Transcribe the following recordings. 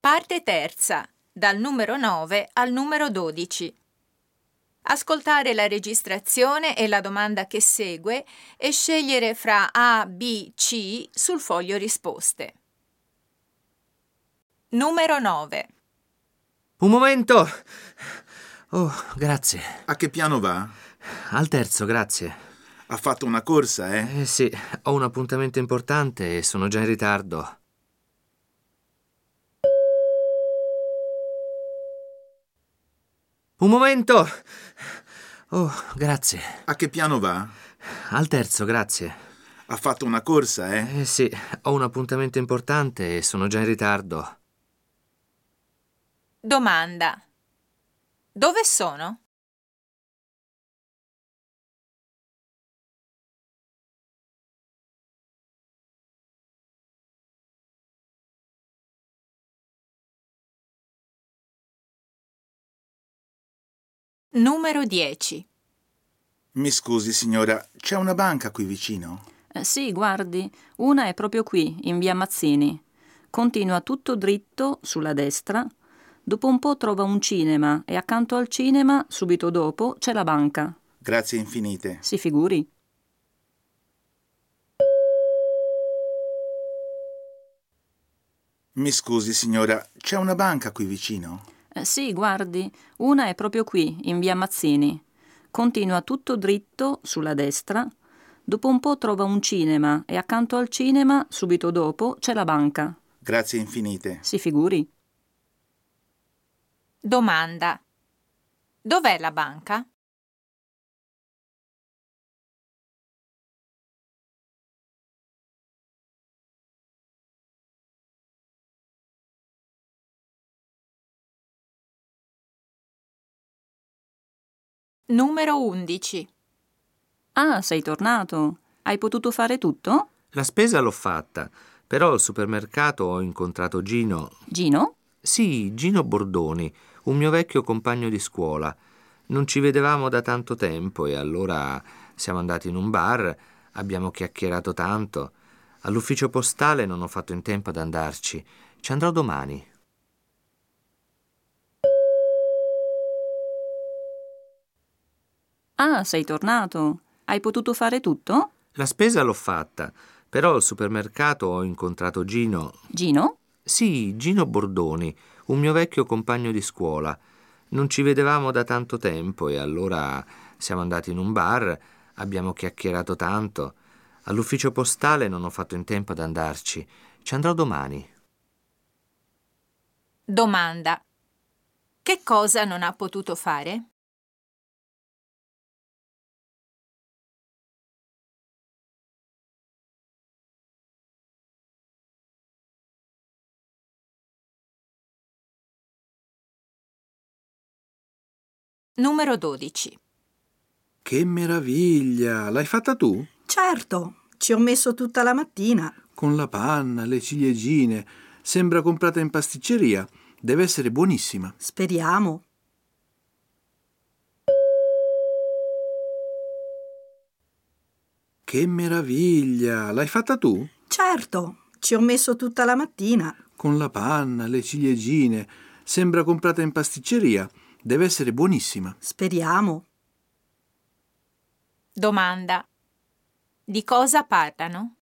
Parte terza, dal numero 9 al numero 12. Ascoltare la registrazione e la domanda che segue e scegliere fra A, B, C sul foglio risposte. Numero 9. Un momento! Oh, grazie. A che piano va? Al terzo, grazie. Ha fatto una corsa, eh? Sì, ho un appuntamento importante e sono già in ritardo. Un momento! Oh, grazie. A che piano va? Al terzo, grazie. Ha fatto una corsa, eh? Sì, ho un appuntamento importante e sono già in ritardo. Domanda. Dove sono? Numero 10. Mi scusi, signora, c'è una banca qui vicino? Sì, guardi, una è proprio qui, in via Mazzini. Continua tutto dritto, sulla destra. Dopo un po' trova un cinema e accanto al cinema, subito dopo, c'è la banca. Grazie infinite. Si figuri. Mi scusi, signora, c'è una banca qui vicino? Sì, guardi, una è proprio qui, in via Mazzini. Continua tutto dritto, sulla destra. Dopo un po' trova un cinema e accanto al cinema, subito dopo, c'è la banca. Grazie infinite. Si figuri. Domanda. Dov'è la banca? Numero 11. Ah, sei tornato. Hai potuto fare tutto? La spesa l'ho fatta, però al supermercato ho incontrato Gino. Gino? Sì, Gino Bordoni, un mio vecchio compagno di scuola. Non ci vedevamo da tanto tempo e allora siamo andati in un bar, abbiamo chiacchierato tanto. All'ufficio postale non ho fatto in tempo ad andarci. Ci andrò domani. Ah, sei tornato. Hai potuto fare tutto? La spesa l'ho fatta, però al supermercato ho incontrato Gino. Gino? Sì, Gino Bordoni, un mio vecchio compagno di scuola. Non ci vedevamo da tanto tempo e allora siamo andati in un bar, abbiamo chiacchierato tanto. All'ufficio postale non ho fatto in tempo ad andarci. Ci andrò domani. Domanda. Che cosa non ha potuto fare? Numero 12. Che meraviglia! L'hai fatta tu? Certo, ci ho messo tutta la mattina. Con la panna, le ciliegine. Sembra comprata in pasticceria. Deve essere buonissima. Speriamo. Che meraviglia! L'hai fatta tu? Certo, ci ho messo tutta la mattina. Con la panna, le ciliegine. Sembra comprata in pasticceria. Deve essere buonissima. Speriamo. Domanda. Di cosa parlano?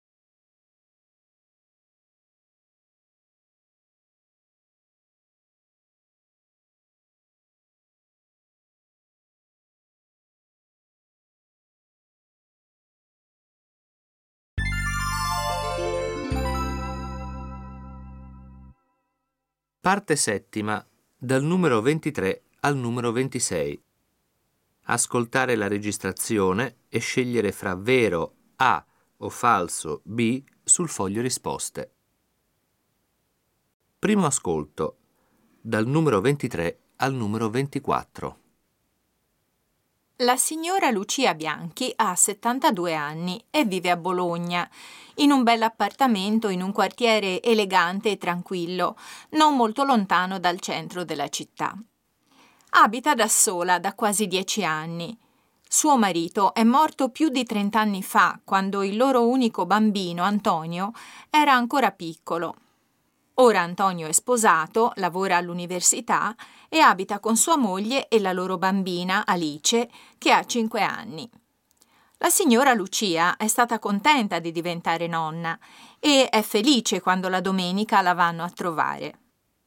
Parte settima, dal numero 23 al numero 26. Ascoltare la registrazione e scegliere fra vero A o falso B sul foglio risposte. Primo ascolto, dal numero 23 al numero 24. La signora Lucia Bianchi ha 72 anni e vive a Bologna, in un bell'appartamento in un quartiere elegante e tranquillo, non molto lontano dal centro della città. Abita da sola da quasi 10 anni. Suo marito è morto più di 30 anni fa, quando il loro unico bambino, Antonio, era ancora piccolo. Ora Antonio è sposato, lavora all'università e abita con sua moglie e la loro bambina Alice, che ha 5 anni. La signora Lucia è stata contenta di diventare nonna e è felice quando la domenica la vanno a trovare.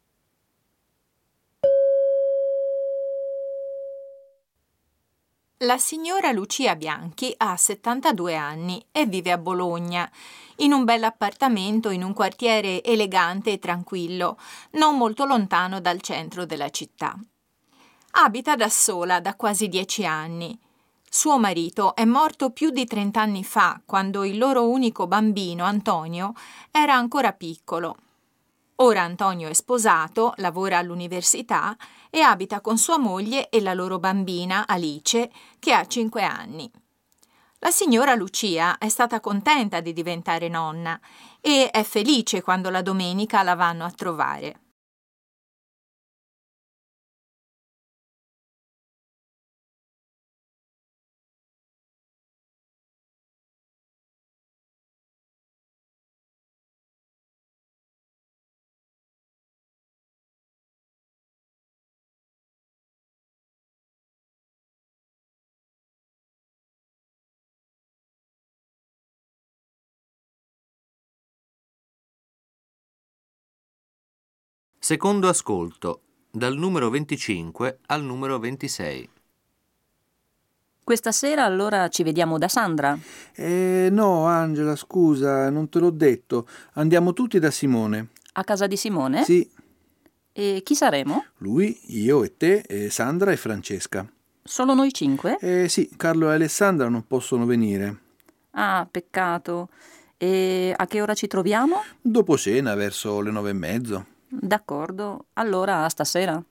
La signora Lucia Bianchi ha 72 anni e vive a Bologna, in un bell'appartamento in un quartiere elegante e tranquillo, non molto lontano dal centro della città. Abita da sola da quasi 10 anni. Suo marito è morto più di 30 anni fa, quando il loro unico bambino, Antonio, era ancora piccolo. Ora Antonio è sposato, lavora all'università e abita con sua moglie e la loro bambina Alice, che ha 5 anni. La signora Lucia è stata contenta di diventare nonna e è felice quando la domenica la vanno a trovare. Secondo ascolto, dal numero 25 al numero 26. Questa sera allora ci vediamo da Sandra. No, Angela, scusa, non te l'ho detto. Andiamo tutti da Simone. A casa di Simone? Sì, E chi saremo? lui, io e te, e Sandra e Francesca. Solo noi 5? Sì, Carlo e Alessandra non possono venire. Ah, peccato. E a che ora ci troviamo? Dopo cena, verso le 9:30. D'accordo, allora a stasera.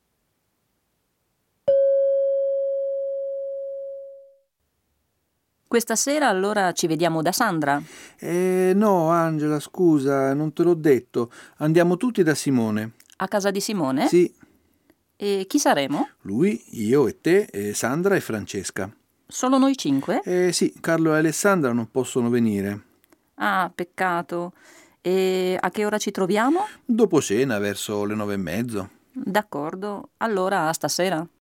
Questa sera allora ci vediamo da Sandra. No, Angela, scusa, non te l'ho detto. Andiamo tutti da Simone. A casa di Simone? Sì, E chi saremo? lui, io e te, e Sandra e Francesca. Solo noi 5? Sì, Carlo e Alessandra non possono venire. Ah, peccato. E a che ora ci troviamo? Dopo cena, verso le 9:30. D'accordo, allora a stasera.